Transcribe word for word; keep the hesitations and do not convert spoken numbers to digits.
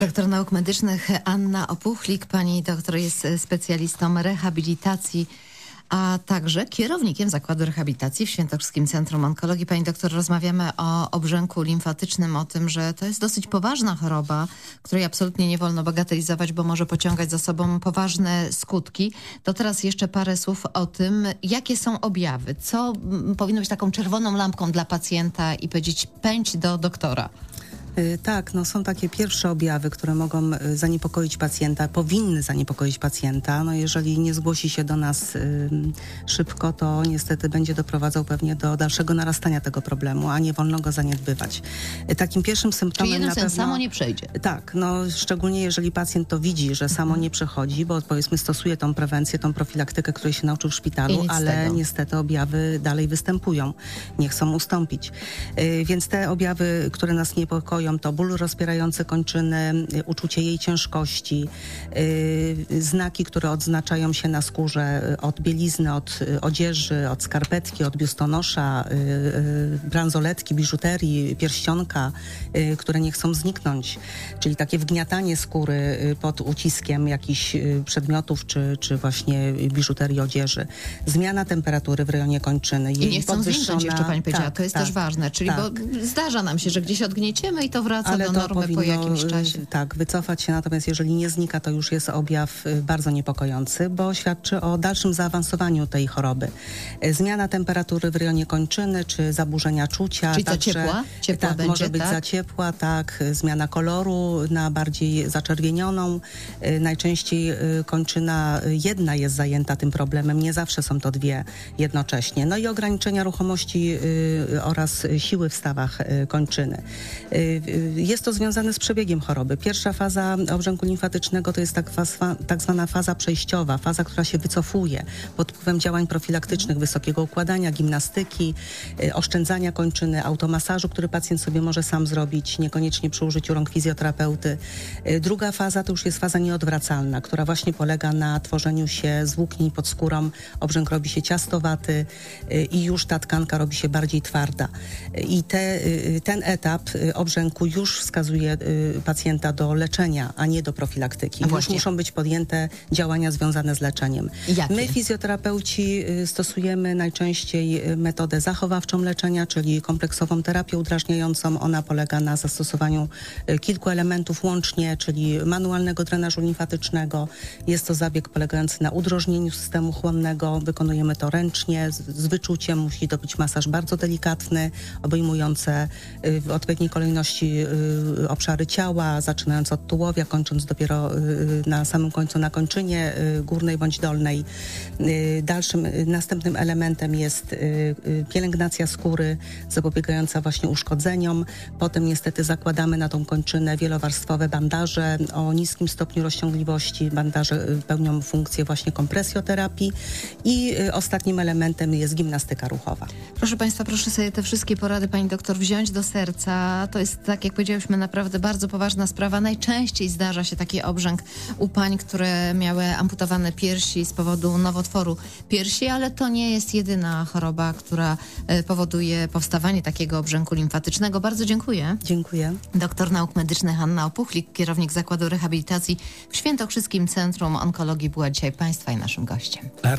Doktor nauk medycznych Anna Opuchlik. Pani doktor jest specjalistą rehabilitacji, a także kierownikiem Zakładu Rehabilitacji w Świętokrzyskim Centrum Onkologii. Pani doktor, rozmawiamy o obrzęku limfatycznym, o tym, że to jest dosyć poważna choroba, której absolutnie nie wolno bagatelizować, bo może pociągać za sobą poważne skutki. To teraz jeszcze parę słów o tym, jakie są objawy. Co powinno być taką czerwoną lampką dla pacjenta i powiedzieć: pędź do doktora? Tak, no są takie pierwsze objawy, które mogą zaniepokoić pacjenta, powinny zaniepokoić pacjenta. No jeżeli nie zgłosi się do nas y, szybko, to niestety będzie doprowadzał pewnie do dalszego narastania tego problemu, a nie wolno go zaniedbywać. Takim pierwszym symptomem Czyli na pewno... samo nie przejdzie. Tak, no szczególnie jeżeli pacjent to widzi, że samo nie przechodzi, bo powiedzmy stosuje tą prewencję, tą profilaktykę, której się nauczył w szpitalu, ale niestety objawy dalej występują, nie chcą ustąpić. Y, więc te objawy, które nas niepokoją, to ból rozpierający kończyny, uczucie jej ciężkości, yy, znaki, które odznaczają się na skórze od bielizny, od odzieży, od skarpetki, od biustonosza, yy, yy, bransoletki, biżuterii, pierścionka, yy, które nie chcą zniknąć, czyli takie wgniatanie skóry yy, pod uciskiem jakichś yy, przedmiotów, czy, czy właśnie biżuterii, odzieży. Zmiana temperatury w rejonie kończyny. I nie chcą zniknąć, jeszcze pani powiedziała, tak, to jest tak, też ważne, czyli tak. bo zdarza nam się, że gdzieś odgnieciemy i to wraca Ale do to normy powinno, po jakimś czasie. Tak, wycofać się, natomiast jeżeli nie znika, to już jest objaw bardzo niepokojący, bo świadczy o dalszym zaawansowaniu tej choroby. Zmiana temperatury w rejonie kończyny, czy zaburzenia czucia. Czyli także, za ciepła? Ciepła tak, będzie, może być tak? za ciepła, tak. Zmiana koloru na bardziej zaczerwienioną. Najczęściej kończyna jedna jest zajęta tym problemem, nie zawsze są to dwie jednocześnie. No i ograniczenia ruchomości oraz siły w stawach kończyny. Jest to związane z przebiegiem choroby. Pierwsza faza obrzęku limfatycznego to jest tak, faza, tak zwana faza przejściowa, faza, która się wycofuje pod wpływem działań profilaktycznych, wysokiego układania, gimnastyki, y, oszczędzania kończyny, automasażu, który pacjent sobie może sam zrobić, niekoniecznie przy użyciu rąk fizjoterapeutty. Y, druga faza to już jest faza nieodwracalna, która właśnie polega na tworzeniu się zwłóknień pod skórą. Obrzęk robi się ciastowaty y, i już ta tkanka robi się bardziej twarda. Y, I te, y, ten etap y, obrzęku już wskazuje y, pacjenta do leczenia, a nie do profilaktyki. Już muszą być podjęte działania związane z leczeniem. Jakie? My, fizjoterapeuci, y, stosujemy najczęściej y, metodę zachowawczą leczenia, czyli kompleksową terapię udrażniającą. Ona polega na zastosowaniu y, kilku elementów łącznie, czyli manualnego drenażu limfatycznego. Jest to zabieg polegający na udrożnieniu systemu chłonnego. Wykonujemy to ręcznie, z, z wyczuciem. Musi to być masaż bardzo delikatny, obejmujące y, w odpowiedniej kolejności y, obszary ciała, zaczynając od tułowia, kończąc dopiero y, na samym końcu na kończynie y, górnej bądź dolnej. Y, dalszym, y, następnym elementem jest y, y, pielęgnacja skóry, zapobiegająca właśnie uszkodzeniom. Potem niestety zakładamy na tą kończynę wielowarstwowe bandaże o niskim stopniu rozciągliwości. Bandaże y, pełnią funkcję właśnie kompresjoterapii i y, ostatnim elementem jest gimnastyka ruchowa. Proszę państwa, proszę sobie te wszystkie porady pani doktor wziąć do serca. To jest, tak jak powiedziałyśmy, naprawdę bardzo poważna sprawa. Najczęściej zdarza się taki obrzęk u pań, które miały amputowane piersi z powodu nowotworu piersi, ale to nie jest jedyna choroba, która powoduje powstawanie takiego obrzęku limfatycznego. Bardzo dziękuję. Dziękuję. Doktor nauk medycznych Anna Opuchlik, kierownik Zakładu Rehabilitacji w Świętokrzyskim Centrum Onkologii, była dzisiaj państwa i naszym gościem.